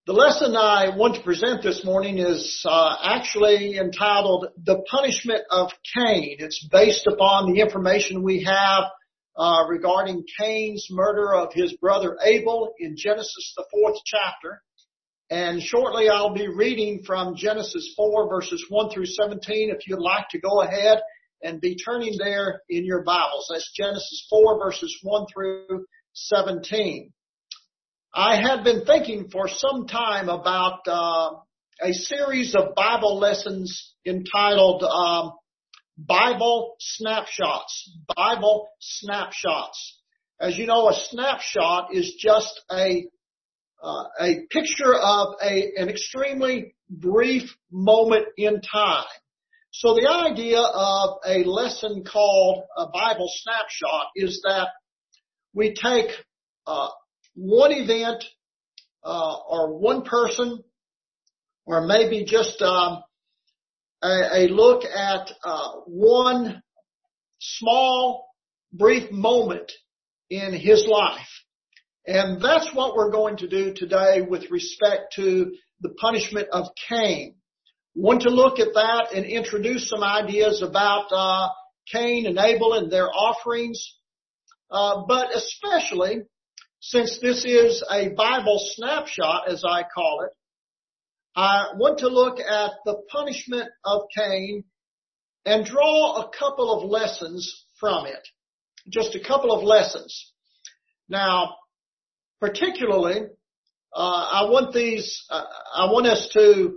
The lesson I want to present this morning is actually entitled The Punishment of Cain. It's based upon the information we have regarding Cain's murder of his brother Abel in Genesis, the 4th chapter. And shortly I'll be reading from Genesis 4 verses 1 through 17 if you'd like to go ahead and be turning there in your Bibles. That's Genesis 4 verses 1 through 17. I had been thinking for some time about a series of Bible lessons entitled Bible Snapshots. Bible Snapshots. As you know, a snapshot is just a picture of an extremely brief moment in time. So the idea of a lesson called a Bible Snapshot is that we take one event or one person, or maybe just a look at one small, brief moment in his life. And that's what we're going to do today with respect to the punishment of Cain. Want to look at that and introduce some ideas about Cain and Abel and their offerings, but especially since this is a Bible snapshot, as I call it, I want to look at the punishment of Cain and draw a couple of lessons from it. Just a couple of lessons. Now, particularly, I want us to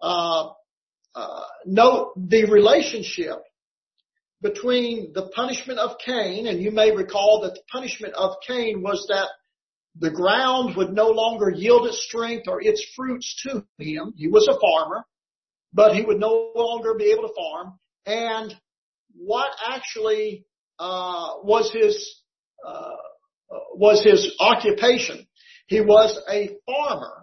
note the relationship between the punishment of Cain, and you may recall that the punishment of Cain was that the ground would no longer yield its strength or its fruits to him. He was a farmer, but he would no longer be able to farm. And what actually was his occupation? He was a farmer.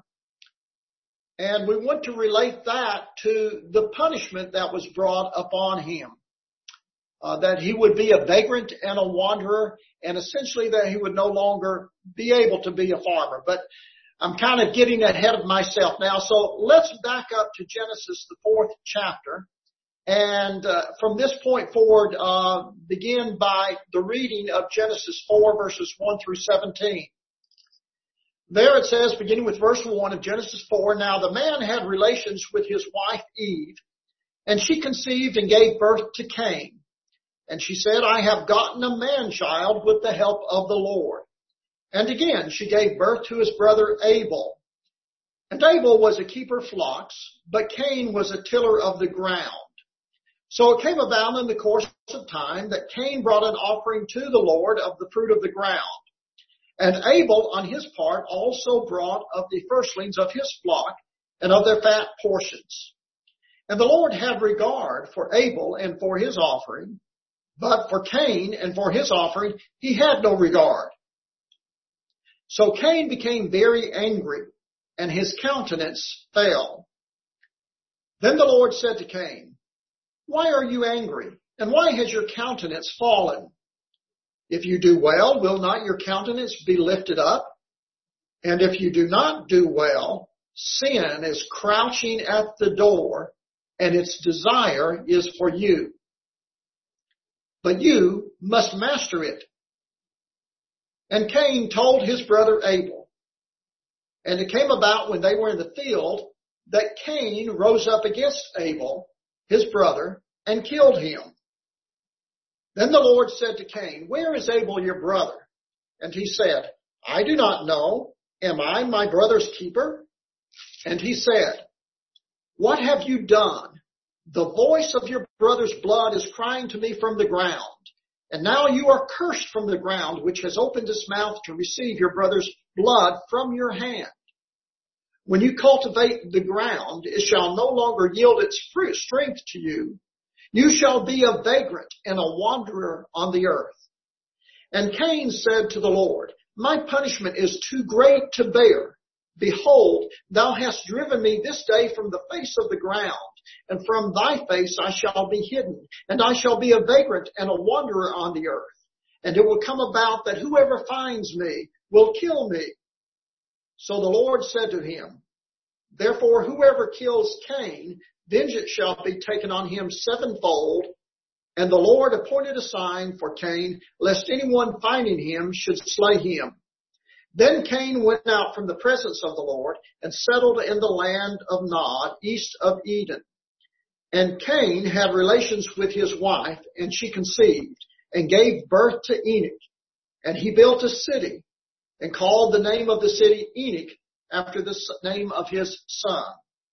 And we want to relate that to the punishment that was brought upon him. That he would be a vagrant and a wanderer, and essentially that he would no longer be able to be a farmer. But I'm kind of getting ahead of myself now. So let's back up to Genesis, the 4th chapter. And from this point forward, begin by the reading of Genesis 4, verses 1 through 17. There it says, beginning with verse 1 of Genesis 4, Now the man had relations with his wife Eve, and she conceived and gave birth to Cain. And she said, I have gotten a man-child with the help of the Lord. And again, she gave birth to his brother Abel. And Abel was a keeper of flocks, but Cain was a tiller of the ground. So it came about in the course of time that Cain brought an offering to the Lord of the fruit of the ground. And Abel, on his part, also brought of the firstlings of his flock and of their fat portions. And the Lord had regard for Abel and for his offering, but for Cain and for his offering, he had no regard. So Cain became very angry, and his countenance fell. Then the Lord said to Cain, Why are you angry, and why has your countenance fallen? If you do well, will not your countenance be lifted up? And if you do not do well, sin is crouching at the door, and its desire is for you. But you must master it. And Cain told his brother Abel. And it came about when they were in the field that Cain rose up against Abel, his brother, and killed him. Then the Lord said to Cain, Where is Abel your brother? And he said, I do not know. Am I my brother's keeper? And he said, What have you done? The voice of your brother's blood is crying to me from the ground. And now you are cursed from the ground, which has opened its mouth to receive your brother's blood from your hand. When you cultivate the ground, it shall no longer yield its strength to you. You shall be a vagrant and a wanderer on the earth. And Cain said to the Lord, My punishment is too great to bear. Behold, thou hast driven me this day from the face of the ground, and from thy face I shall be hidden, and I shall be a vagrant and a wanderer on the earth. And it will come about that whoever finds me will kill me. So the Lord said to him, Therefore, whoever kills Cain, vengeance shall be taken on him sevenfold. And the Lord appointed a sign for Cain, lest anyone finding him should slay him. Then Cain went out from the presence of the Lord and settled in the land of Nod, east of Eden. And Cain had relations with his wife, and she conceived and gave birth to Enoch. And he built a city and called the name of the city Enoch, after the name of his son.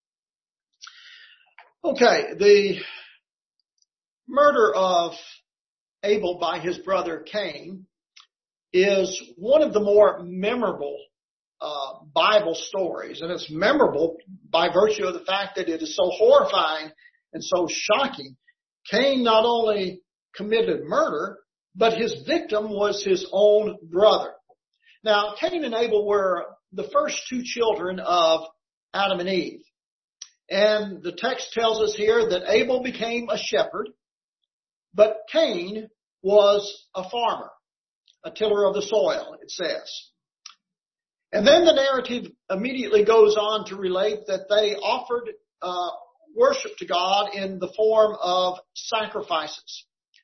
Okay, the murder of Abel by his brother Cain is one of the more memorable Bible stories. And it's memorable by virtue of the fact that it is so horrifying and so shocking. Cain not only committed murder, but his victim was his own brother. Now, Cain and Abel were the first two children of Adam and Eve. And the text tells us here that Abel became a shepherd, but Cain was a farmer, a tiller of the soil, it says. And then the narrative immediately goes on to relate that they offered worship to God in the form of sacrifices.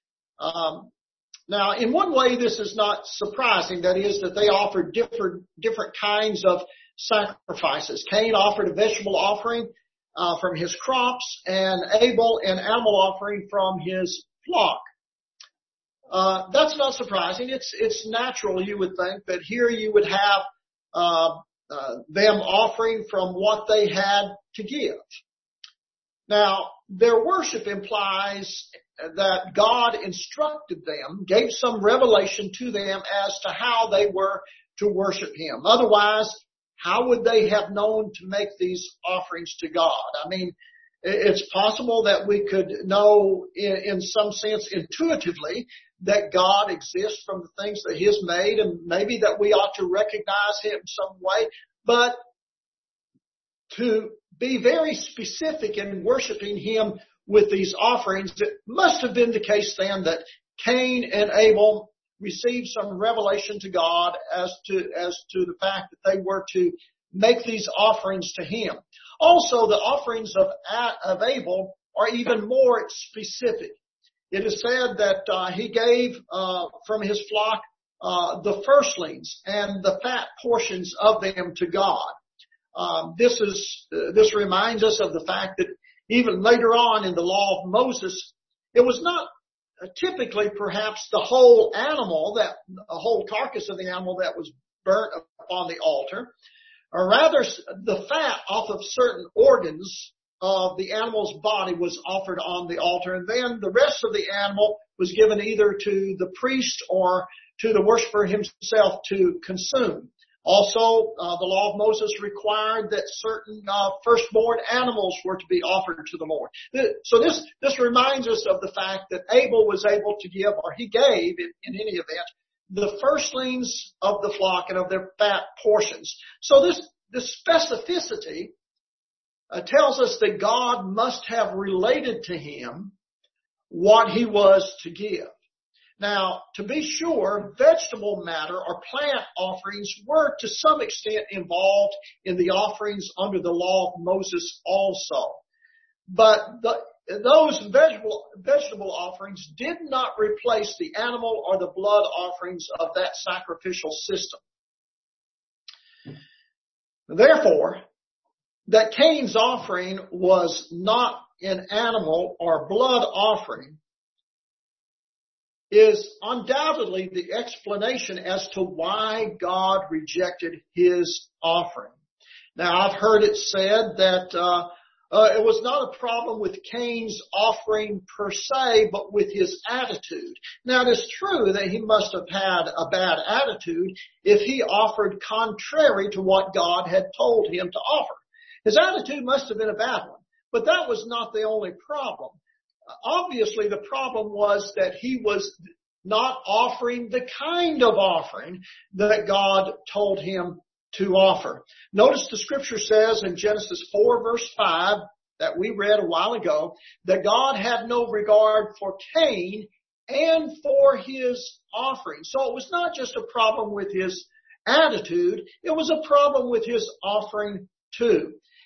Now, in one way, this is not surprising. That is, that they offered different kinds of sacrifices. Cain offered a vegetable offering from his crops, and Abel an animal offering from his flock. That's not surprising. It's natural, you would think, that here you would have them offering from what they had to give. Now, their worship implies that God instructed them, gave some revelation to them as to how they were to worship Him. Otherwise, how would they have known to make these offerings to God? I mean, it's possible that we could know in some sense intuitively that God exists from the things that He has made, and maybe that we ought to recognize Him some way. But to be very specific in worshiping Him with these offerings, it must have been the case then that Cain and Abel received some revelation to God as to the fact that they were to make these offerings to Him. Also, the offerings of Abel are even more specific. It is said that he gave from his flock the firstlings and the fat portions of them to God. This reminds us of the fact that even later on in the law of Moses, it was not typically perhaps the whole animal, that the whole carcass of the animal that was burnt upon the altar, or rather the fat off of certain organs of the animal's body was offered on the altar, and then the rest of the animal was given either to the priest or to the worshiper himself to consume. Also, the law of Moses required that certain firstborn animals were to be offered to the Lord. So this reminds us of the fact that Abel was able to give, or he gave in any event, the firstlings of the flock and of their fat portions. So this specificity tells us that God must have related to him what he was to give. Now, to be sure, vegetable matter or plant offerings were to some extent involved in the offerings under the law of Moses also. But those vegetable offerings did not replace the animal or the blood offerings of that sacrificial system. Therefore, that Cain's offering was not an animal or blood offering is undoubtedly the explanation as to why God rejected his offering. Now, I've heard it said that it was not a problem with Cain's offering per se, but with his attitude. Now, it is true that he must have had a bad attitude if he offered contrary to what God had told him to offer. His attitude must have been a bad one, but that was not the only problem. Obviously, the problem was that he was not offering the kind of offering that God told him to offer. Notice the scripture says in Genesis 4 verse 5 that we read a while ago that God had no regard for Cain and for his offering. So it was not just a problem with his attitude, it was a problem with his offering too.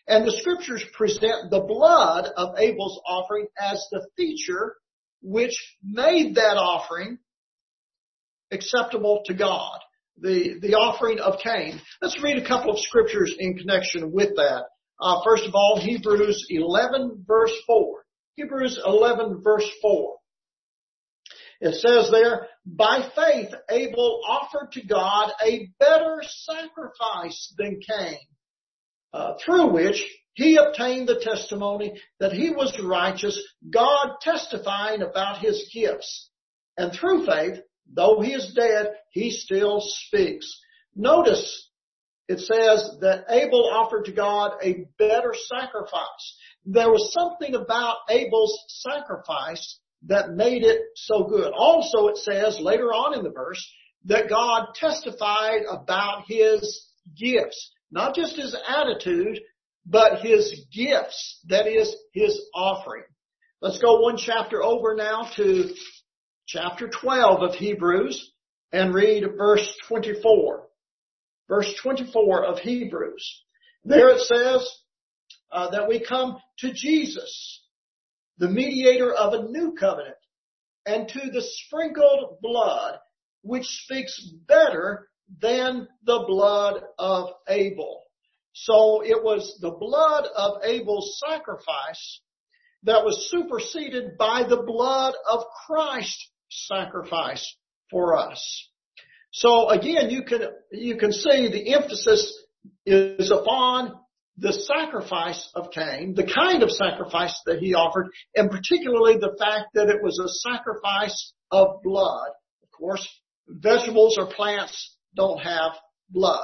And the scriptures present the blood of Abel's offering as the feature which made that offering acceptable to God. The offering of Cain. Let's read a couple of scriptures in connection with that. First of all, Hebrews 11 verse 4. Hebrews 11 verse 4. It says there, by faith Abel offered to God a better sacrifice than Cain, through which he obtained the testimony that he was righteous, God testifying about his gifts. And through faith, though he is dead, he still speaks. Notice it says that Abel offered to God a better sacrifice. There was something about Abel's sacrifice that made it so good. Also, it says later on in the verse that God testified about his gifts. Not just his attitude, but his gifts. That is, his offering. Let's go one chapter over now to chapter 12 of Hebrews and read verse 24. Verse 24 of Hebrews. There it says that we come to Jesus, the mediator of a new covenant, and to the sprinkled blood, which speaks better than the blood of Abel. So it was the blood of Abel's sacrifice that was superseded by the blood of Christ's sacrifice for us. So again, you can see the emphasis is upon the sacrifice of Cain, the kind of sacrifice that he offered, and particularly the fact that it was a sacrifice of blood. Of course, vegetables or plants don't have blood.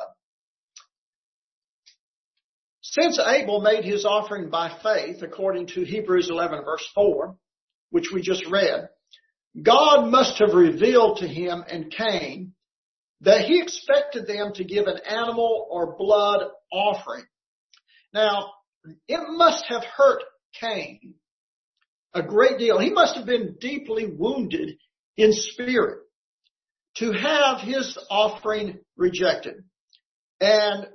Since Abel made his offering by faith, according to Hebrews 11 verse 4, which we just read, God must have revealed to him and Cain that he expected them to give an animal or blood offering. Now, it must have hurt Cain a great deal. He must have been deeply wounded in spirit to have his offering rejected. And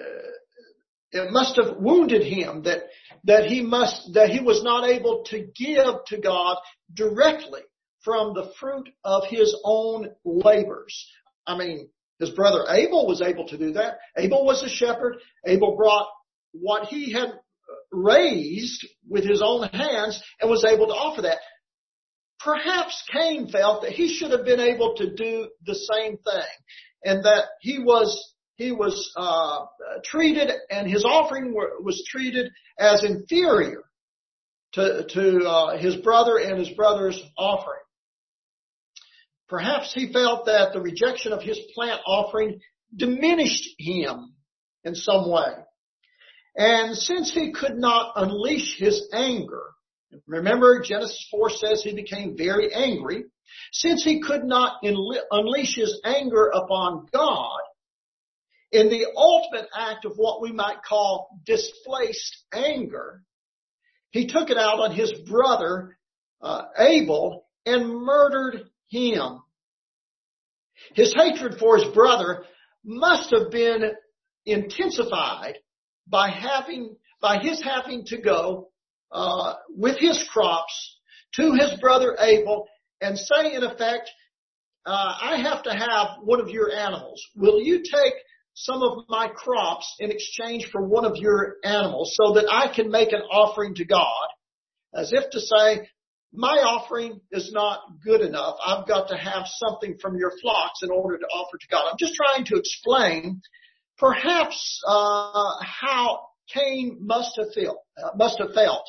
it must have wounded him that he was not able to give to God directly from the fruit of his own labors. I mean, his brother Abel was able to do that. Abel was a shepherd. Abel brought what he had raised with his own hands and was able to offer that. Perhaps Cain felt that he should have been able to do the same thing, and that he was treated, and his offering was treated as inferior to his brother and his brother's offering. Perhaps he felt that the rejection of his plant offering diminished him in some way. And since he could not unleash his anger, remember Genesis 4 says he became very angry. Since he could not unleash his anger upon God, in the ultimate act of what we might call displaced anger, he took it out on his brother Abel and murdered him. His hatred for his brother must have been intensified by his having to go with his crops to his brother Abel and say, in effect, I have to have one of your animals. Will you take some of my crops in exchange for one of your animals so that I can make an offering to God? As if to say, my offering is not good enough. I've got to have something from your flocks in order to offer to God. I'm just trying to explain perhaps how Cain must have felt,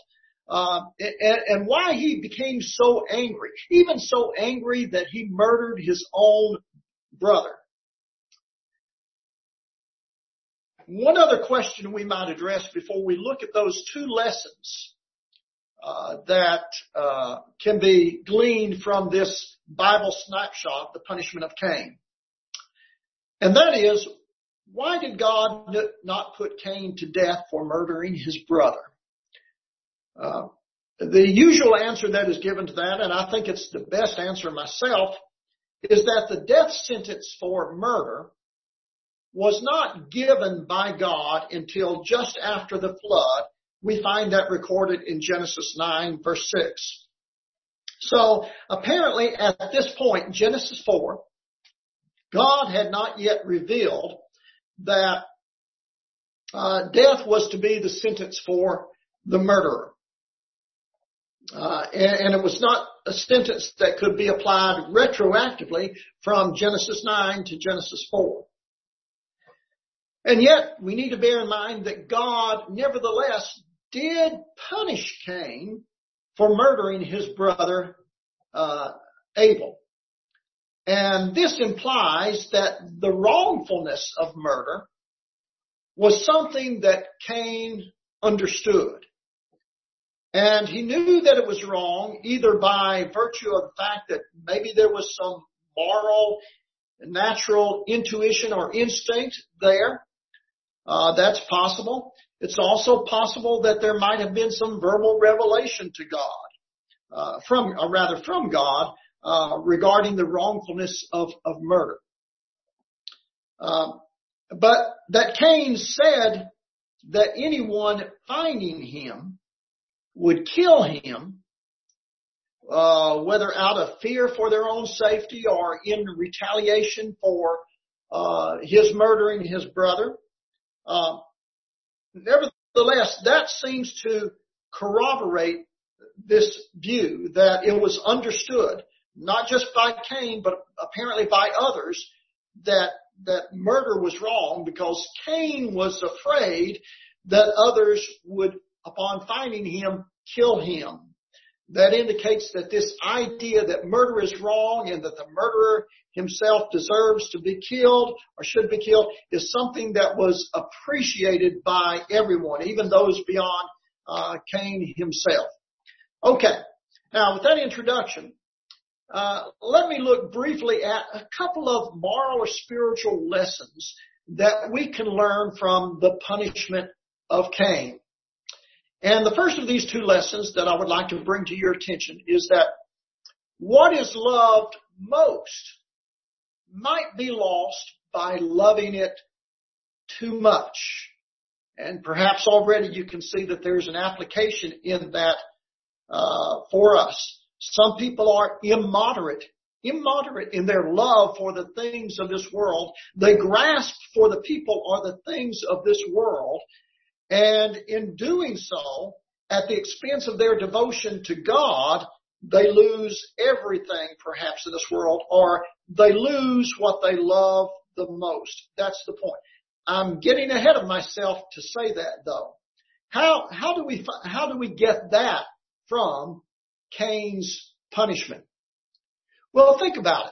and why he became so angry, even so angry that he murdered his own brother. One other question we might address before we look at those two lessons that can be gleaned from this Bible snapshot, the punishment of Cain. And that is, why did God not put Cain to death for murdering his brother? The usual answer that is given to that, and I think it's the best answer myself, is that the death sentence for murder was not given by God until just after the flood. We find that recorded in Genesis 9, verse 6. So apparently at this point, Genesis 4, God had not yet revealed that death was to be the sentence for the murderer. And it was not a sentence that could be applied retroactively from Genesis 9 to Genesis 4. And yet, we need to bear in mind that God, nevertheless, did punish Cain for murdering his brother Abel. And this implies that the wrongfulness of murder was something that Cain understood. And he knew that it was wrong, either by virtue of the fact that maybe there was some moral, natural intuition or instinct there. That's possible. It's also possible that there might have been some verbal revelation to God, from God, regarding the wrongfulness of murder. But that Cain said that anyone finding him would kill him, whether out of fear for their own safety or in retaliation for his murdering his brother. Nevertheless, that seems to corroborate this view that it was understood, not just by Cain, but apparently by others, that murder was wrong because Cain was afraid that others would, upon finding him, kill him. That indicates that this idea that murder is wrong and that the murderer himself deserves to be killed or should be killed is something that was appreciated by everyone, even those beyond Cain himself. Okay, now with that introduction, let me look briefly at a couple of moral or spiritual lessons that we can learn from the punishment of Cain. And the first of these two lessons that I would like to bring to your attention is that what is loved most might be lost by loving it too much. And perhaps already you can see that there's an application in that for us. Some people are immoderate in their love for the things of this world. They grasp for the people or the things of this world. And in doing so, at the expense of their devotion to God, they lose everything perhaps in this world, or they lose what they love the most. That's the point. I'm getting ahead of myself to say that though. How do we get that from Cain's punishment? Well, think about it.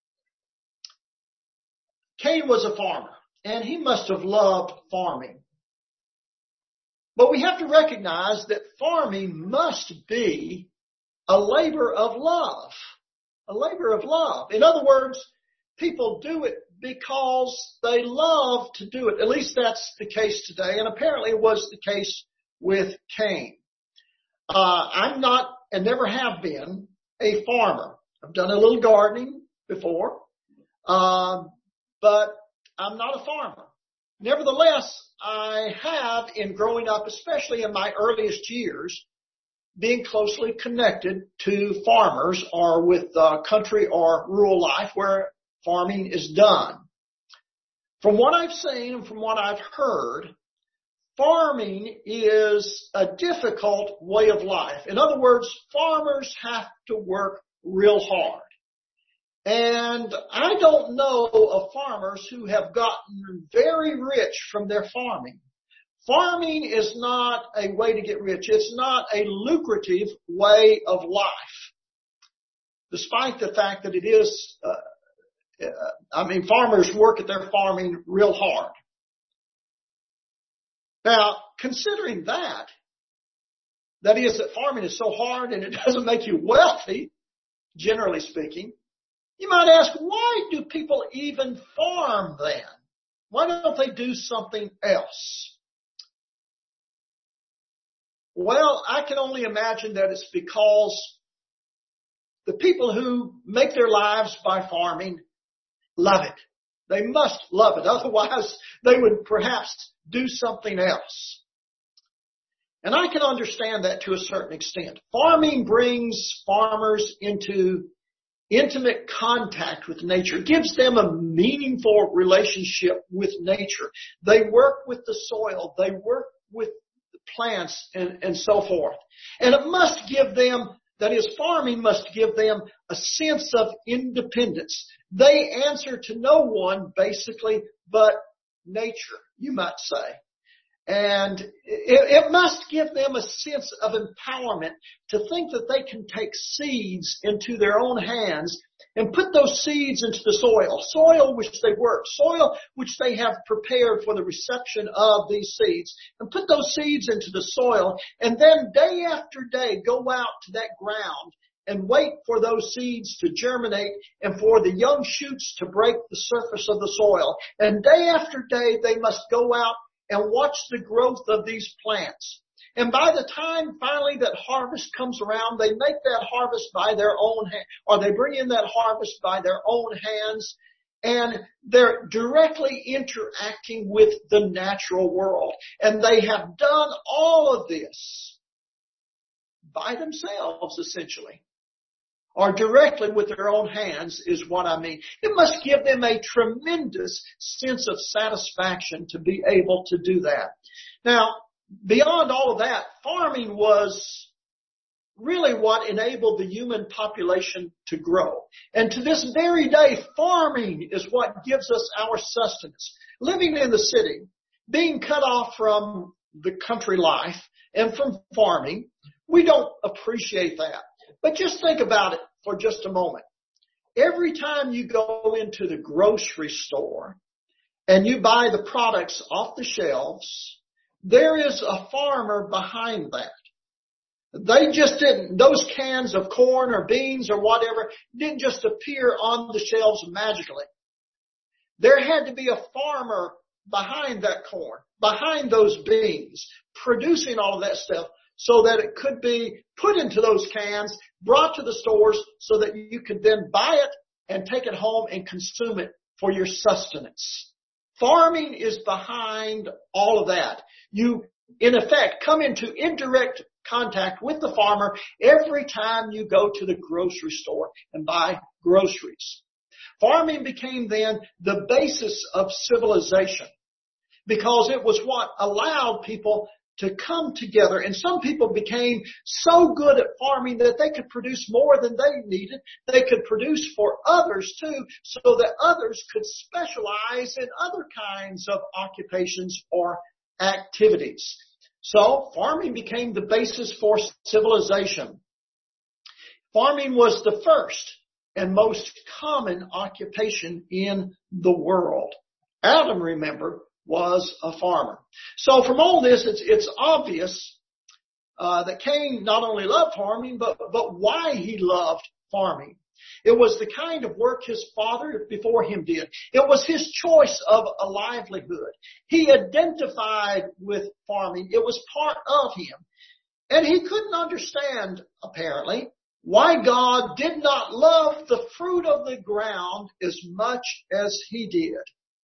Cain was a farmer, and he must have loved farming. But we have to recognize that farming must be a labor of love. A labor of love. In other words, people do it because they love to do it. At least that's the case today, and apparently it was the case with Cain. I'm not, and never have been, a farmer. I've done a little gardening before, but I'm not a farmer. Nevertheless, I have, in growing up, especially in my earliest years, being closely connected to farmers or with country or rural life where farming is done. From what I've seen and from what I've heard, farming is a difficult way of life. In other words, farmers have to work real hard. And I don't know of farmers who have gotten very rich from their farming. Farming is not a way to get rich. It's not a lucrative way of life, despite the fact that it is, farmers work at their farming real hard. Now, considering that is that farming is so hard and it doesn't make you wealthy, generally speaking, you might ask, why do people even farm then? Why don't they do something else? Well, I can only imagine that it's because the people who make their lives by farming love it. They must love it. Otherwise, they would perhaps do something else. And I can understand that to a certain extent. Farming brings farmers into intimate contact with nature, gives them a meaningful relationship with nature. They work with the soil. They work with the plants and so forth. And it must give them, that is, farming must give them a sense of independence. They answer to no one, basically, but nature, you might say. And it must give them a sense of empowerment to think that they can take seeds into their own hands and put those seeds into the soil which they work, soil which they have prepared for the reception of these seeds, and put those seeds into the soil, and then day after day go out to that ground and wait for those seeds to germinate and for the young shoots to break the surface of the soil. And day after day they must go out and watch the growth of these plants. And by the time finally that harvest comes around, they make that harvest by their own hand, or they bring in that harvest by their own hands, and they're directly interacting with the natural world. And they have done all of this by themselves, essentially, or directly with their own hands is what I mean. It must give them a tremendous sense of satisfaction to be able to do that. Now, beyond all of that, farming was really what enabled the human population to grow. And to this very day, farming is what gives us our sustenance. Living in the city, being cut off from the country life and from farming, we don't appreciate that. But just think about it for just a moment. Every time you go into the grocery store and you buy the products off the shelves, there is a farmer behind that. They just didn't, those cans of corn or beans or whatever didn't just appear on the shelves magically. There had to be a farmer behind that corn, behind those beans, producing all of that stuff, so that it could be put into those cans, brought to the stores so that you could then buy it and take it home and consume it for your sustenance. Farming is behind all of that. You, in effect, come into indirect contact with the farmer every time you go to the grocery store and buy groceries. Farming became then the basis of civilization because it was what allowed people to come together. And some people became so good at farming that they could produce more than they needed. They could produce for others too, so that others could specialize in other kinds of occupations or activities. So farming became the basis for civilization. Farming was the first and most common occupation in the world. Adam, remember, was a farmer. So from all this, it's obvious that Cain not only loved farming, but why he loved farming. It was the kind of work his father before him did. It was his choice of a livelihood. He identified with farming. It was part of him. And he couldn't understand, apparently, why God did not love the fruit of the ground as much as he did.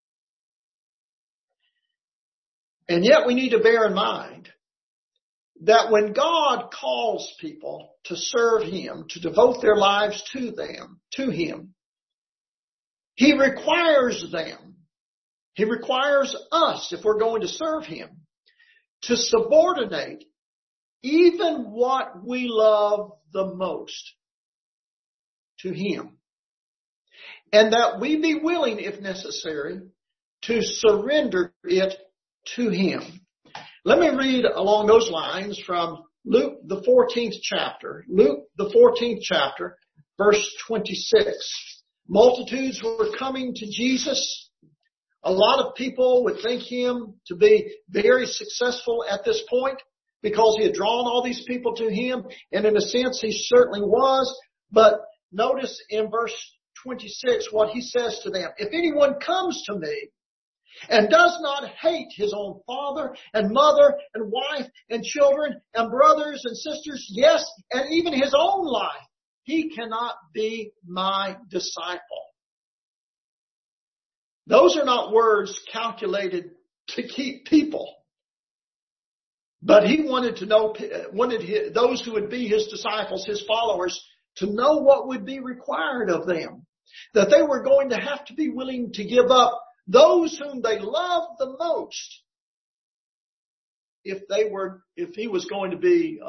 And yet we need to bear in mind that when God calls people to serve him, to devote their lives to him, he requires them, he requires us, if we're going to serve him, to subordinate even what we love the most to him. And that we be willing, if necessary, to surrender it to him. Let me read along those lines from Luke, the 14th chapter. Luke, the 14th chapter, verse 26. Multitudes were coming to Jesus. A lot of people would think him to be very successful at this point because he had drawn all these people to him. And in a sense, he certainly was. But notice in verse 26 what he says to them. If anyone comes to me and does not hate his own father and mother and wife and children and brothers and sisters, yes, and even his own life, he cannot be my disciple. Those are not words calculated to keep people. But he wanted to know, those who would be his disciples, his followers, to know what would be required of them. That they were going to have to be willing to give up those whom they loved the most if they were going to be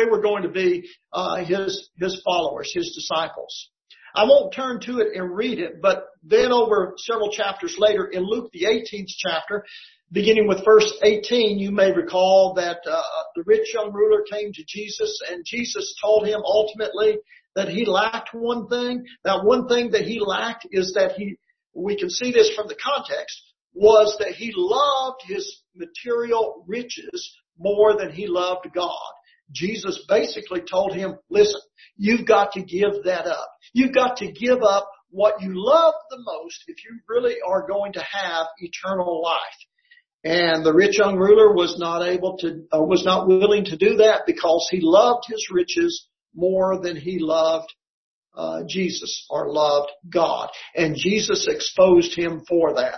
his followers, his disciples. I won't turn to it and read it, but then over several chapters later in Luke, the 18th chapter, beginning with verse 18, you may recall that the rich young ruler came to Jesus, and Jesus told him ultimately that he lacked one thing. That one thing that he lacked is that we can see this from the context, was that he loved his material riches more than he loved God. Jesus basically told him, listen, you've got to give that up. You've got to give up what you love the most if you really are going to have eternal life. And the rich young ruler was not willing to do that because he loved his riches more than he loved Jesus or loved God. And Jesus exposed him for that.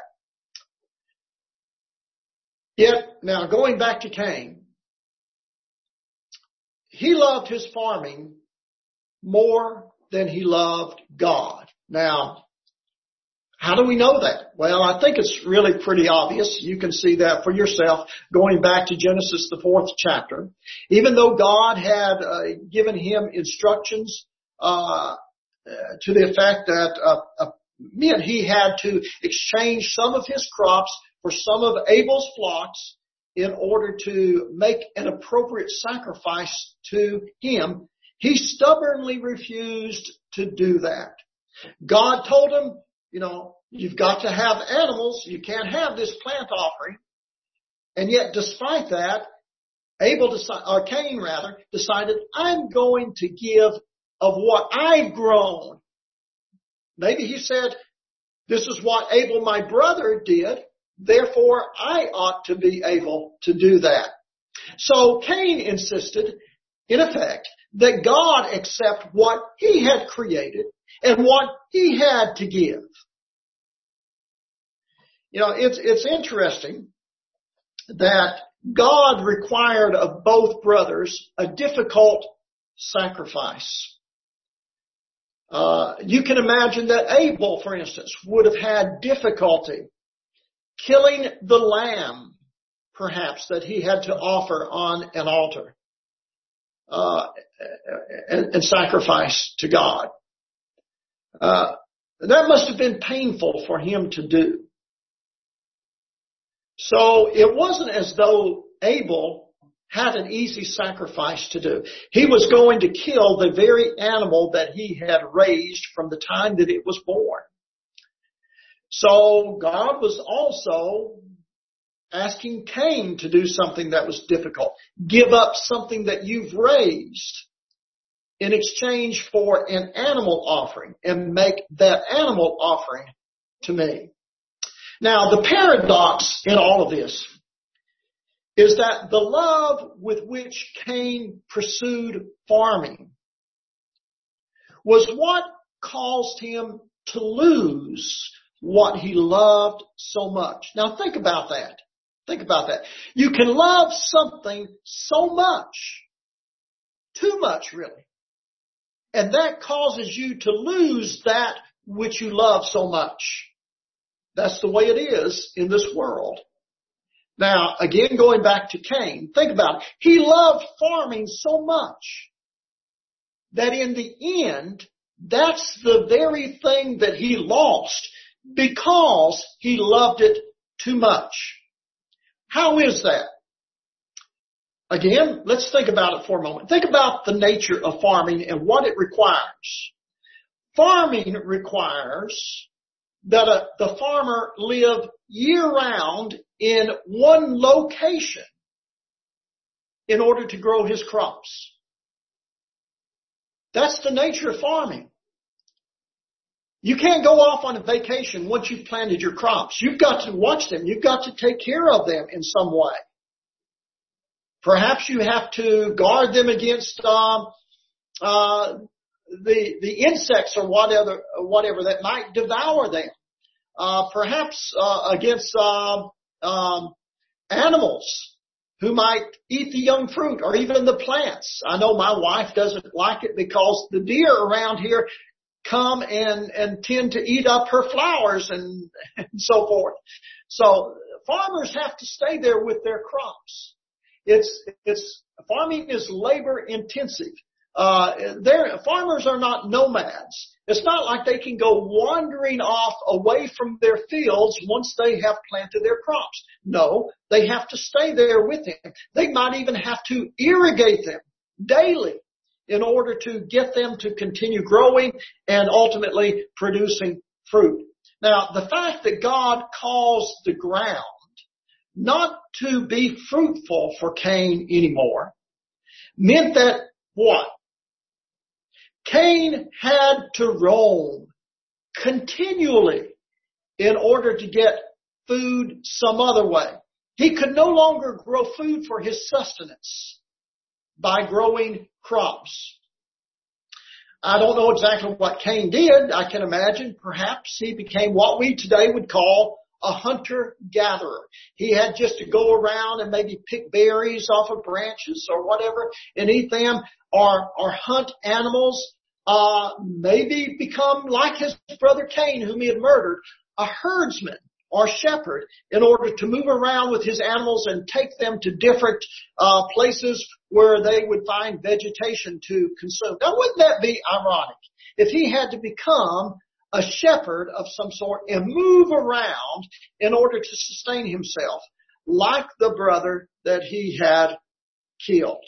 Yet, now going back to Cain, he loved his farming more than he loved God. Now, how do we know that? Well, I think it's really pretty obvious. You can see that for yourself going back to Genesis, the 4th chapter. Even though God had given him instructions to the effect that meant he had to exchange some of his crops for some of Abel's flocks in order to make an appropriate sacrifice to him, he stubbornly refused to do that. God told him, you've got to have animals. You can't have this plant offering. And yet, despite that, Cain decided, I'm going to give of what I've grown. Maybe he said, this is what Abel, my brother, did. Therefore, I ought to be able to do that. So Cain insisted, in effect, that God accept what he had created and what he had to give. It's interesting that God required of both brothers a difficult sacrifice. You can imagine that Abel, for instance, would have had difficulty killing the lamb, perhaps, that he had to offer on an altar and sacrifice to God. That must have been painful for him to do. So it wasn't as though Abel had an easy sacrifice to do. He was going to kill the very animal that he had raised from the time that it was born. So God was also asking Cain to do something that was difficult. Give up something that you've raised in exchange for an animal offering and make that animal offering to me. Now, the paradox in all of this is that the love with which Cain pursued farming was what caused him to lose what he loved so much. Now, think about that. Think about that. You can love something so much, too much really, and that causes you to lose that which you love so much. That's the way it is in this world. Now, again, going back to Cain, think about it. He loved farming so much that in the end, that's the very thing that he lost because he loved it too much. How is that? Again, let's think about it for a moment. Think about the nature of farming and what it requires. Farming requires that the farmer live year-round in one location in order to grow his crops. That's the nature of farming. You can't go off on a vacation once you've planted your crops. You've got to watch them. You've got to take care of them in some way. Perhaps you have to guard them against the insects or whatever that might devour them. perhaps against animals who might eat the young fruit or even the plants. I know my wife doesn't like it because the deer around here come and tend to eat up her flowers and so forth. So farmers have to stay there with their crops. Farming is labor intensive. Farmers are not nomads. It's not like they can go wandering off away from their fields once they have planted their crops. No, they have to stay there with them. They might even have to irrigate them daily in order to get them to continue growing and ultimately producing fruit. Now, the fact that God caused the ground not to be fruitful for Cain anymore meant that what? Cain had to roam continually in order to get food some other way. He could no longer grow food for his sustenance by growing crops. I don't know exactly what Cain did. I can imagine perhaps he became what we today would call a hunter-gatherer. He had just to go around and maybe pick berries off of branches or whatever and eat them, or hunt animals, maybe become like his brother Cain, whom he had murdered, a herdsman or shepherd in order to move around with his animals and take them to different places where they would find vegetation to consume. Now, wouldn't that be ironic if he had to become a shepherd of some sort and move around in order to sustain himself like the brother that he had killed?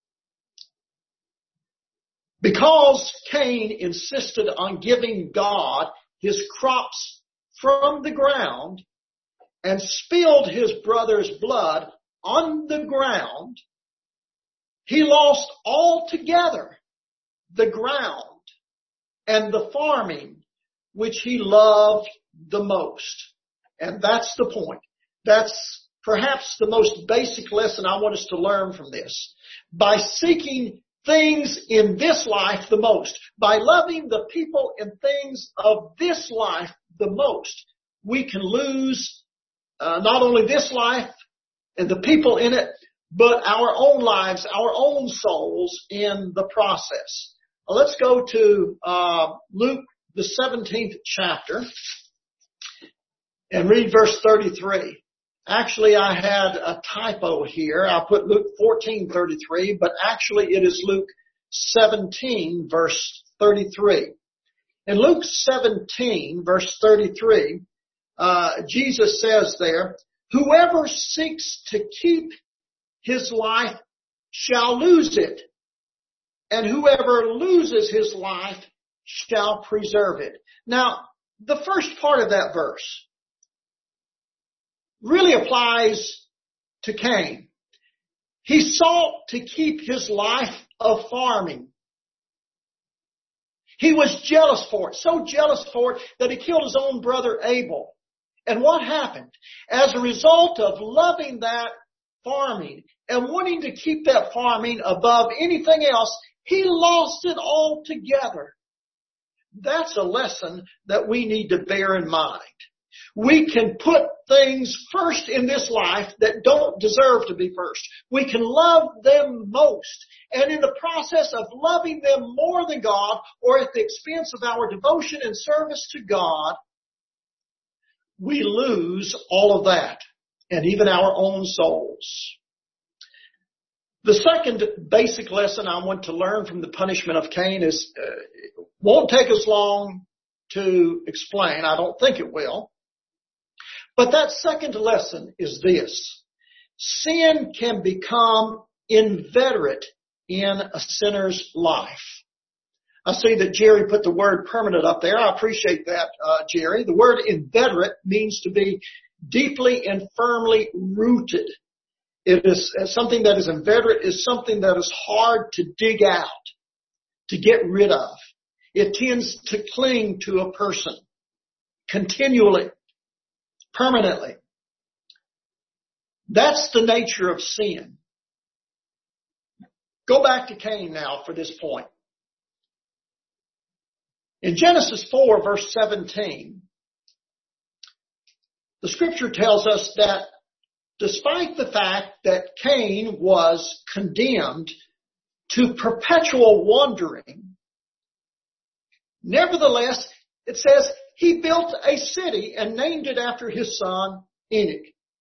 Because Cain insisted on giving God his crops from the ground and spilled his brother's blood on the ground, he lost altogether the ground and the farming which he loved the most. And that's the point. That's perhaps the most basic lesson I want us to learn from this. By seeking things in this life the most, by loving the people and things of this life the most, we can lose not only this life and the people in it, but our own lives, our own souls in the process. Let's go to Luke, the 17th chapter, and read verse 33. Actually, I had a typo here. I put Luke 14:33, but actually it is Luke 17, verse 33. In Luke 17, verse 33, Jesus says there, "Whoever seeks to keep his life shall lose it, and whoever loses his life shall preserve it." Now, the first part of that verse really applies to Cain. He sought to keep his life of farming. He was jealous for it, so jealous for it that he killed his own brother Abel. And what happened? As a result of loving that farming and wanting to keep that farming above anything else, he lost it altogether. That's a lesson that we need to bear in mind. We can put things first in this life that don't deserve to be first. We can love them most. And in the process of loving them more than God, or at the expense of our devotion and service to God, we lose all of that, and even our own souls. The second basic lesson I want to learn from the punishment of Cain is, won't take us long to explain. I don't think it will. But that second lesson is this: sin can become inveterate in a sinner's life. I see that Jerry put the word permanent up there. I appreciate that, Jerry. The word inveterate means to be deeply and firmly rooted. It is something that is inveterate, is something that is hard to dig out, to get rid of. It tends to cling to a person continually, permanently. That's the nature of sin. Go back to Cain now for this point. In Genesis 4, verse 17, the scripture tells us that despite the fact that Cain was condemned to perpetual wandering, nevertheless, it says he built a city and named it after his son Enoch.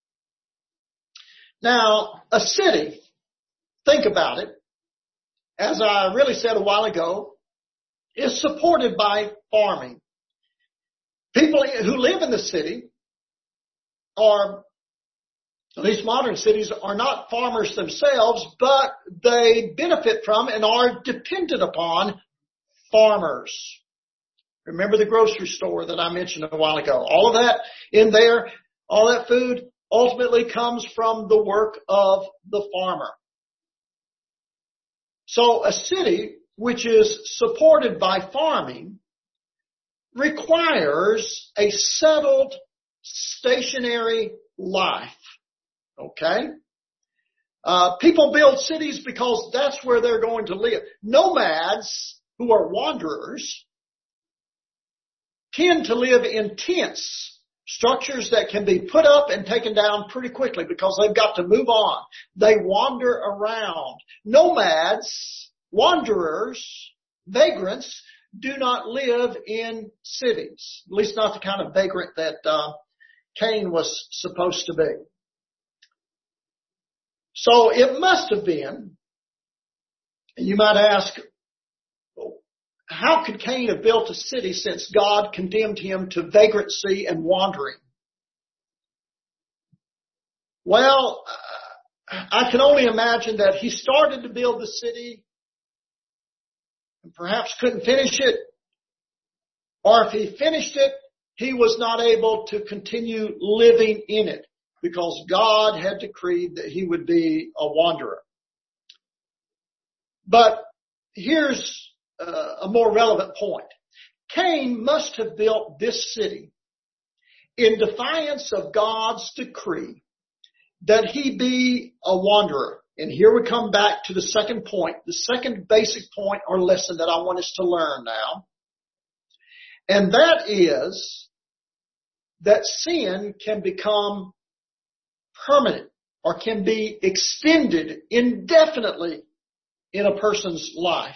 Now, a city, think about it, as I really said a while ago, is supported by farming. People who live in the city are, at least modern cities, are not farmers themselves, but they benefit from and are dependent upon farmers. Remember the grocery store that I mentioned a while ago. All of that in there, all that food ultimately comes from the work of the farmer. So a city which is supported by farming requires a settled, stationary life. Okay? People build cities because that's where they're going to live. Nomads, who are wanderers, tend to live in tents, structures that can be put up and taken down pretty quickly because they've got to move on. They wander around. Nomads, wanderers, vagrants do not live in cities, at least not the kind of vagrant that Cain was supposed to be. So it must have been, and you might ask, how could Cain have built a city since God condemned him to vagrancy and wandering? Well, I can only imagine that he started to build the city and perhaps couldn't finish it. Or if he finished it, he was not able to continue living in it because God had decreed that he would be a wanderer. But here's a more relevant point. Cain must have built this city in defiance of God's decree that he be a wanderer. And here we come back to the second point, the second basic point or lesson that I want us to learn now. And that is that sin can become permanent or can be extended indefinitely in a person's life.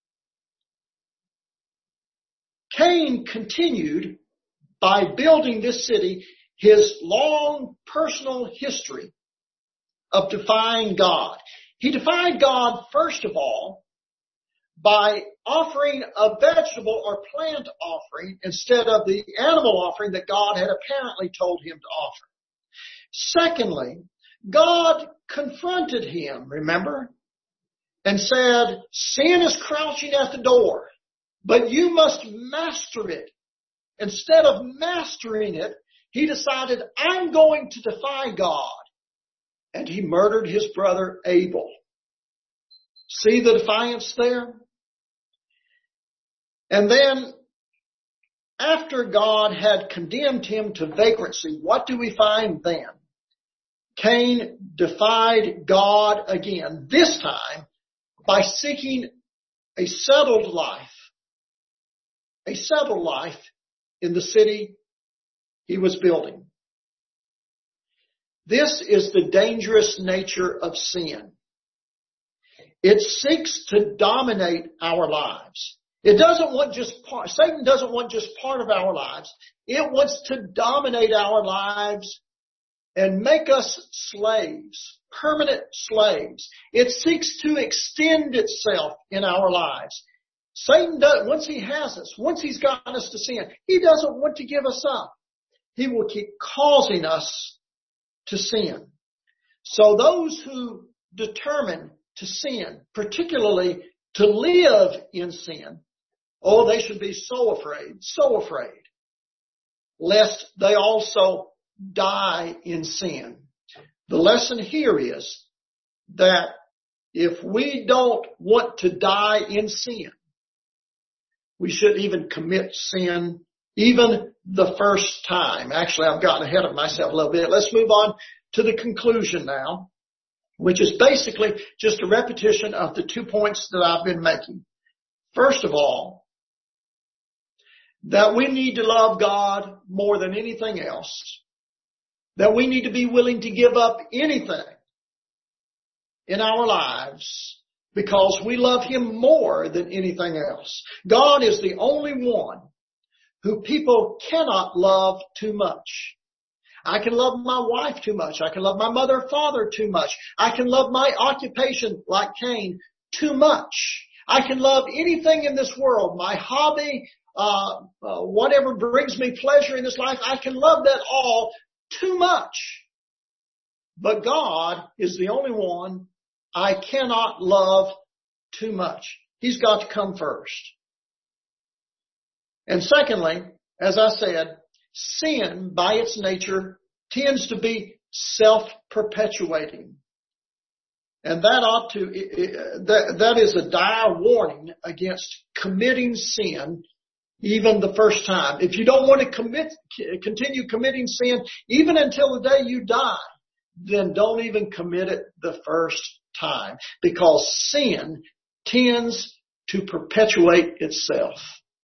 Cain continued by building this city his long personal history of defying God. He defied God, first of all, by offering a vegetable or plant offering instead of the animal offering that God had apparently told him to offer. Secondly, God confronted him, remember, and said, sin is crouching at the door, but you must master it. Instead of mastering it, he decided, I'm going to defy God. And he murdered his brother Abel. See the defiance there? And then, after God had condemned him to vagrancy, what do we find then? Cain defied God again, this time by seeking a settled life in the city he was building. This is the dangerous nature of sin. It seeks to dominate our lives. It doesn't want just part. Satan doesn't want just part of our lives. It wants to dominate our lives and make us slaves, permanent slaves. It seeks to extend itself in our lives. Satan does, once he has us, once he's gotten us to sin, he doesn't want to give us up. He will keep causing us to sin. So those who determine to sin, particularly to live in sin, oh, they should be so afraid, lest they also die in sin. The lesson here is that if we don't want to die in sin, we shouldn't even commit sin even the first time. Actually, I've gotten ahead of myself a little bit. Let's move on to the conclusion now, which is basically just a repetition of the 2 points that I've been making. First of all, that we need to love God more than anything else. that we need to be willing to give up anything in our lives because we love Him more than anything else. God is the only one who people cannot love too much. I can love my wife too much. I can love my mother or father too much. I can love my occupation, like Cain, too much. I can love anything in this world, my hobby, whatever brings me pleasure in this life. I can love that all too much. But God is the only one I cannot love too much. He's got to come first. And secondly, as I said, sin by its nature tends to be self-perpetuating. And that is a dire warning against committing sin even the first time. If you don't want to continue committing sin even until the day you die, then don't even commit it the first time, because sin tends to perpetuate itself.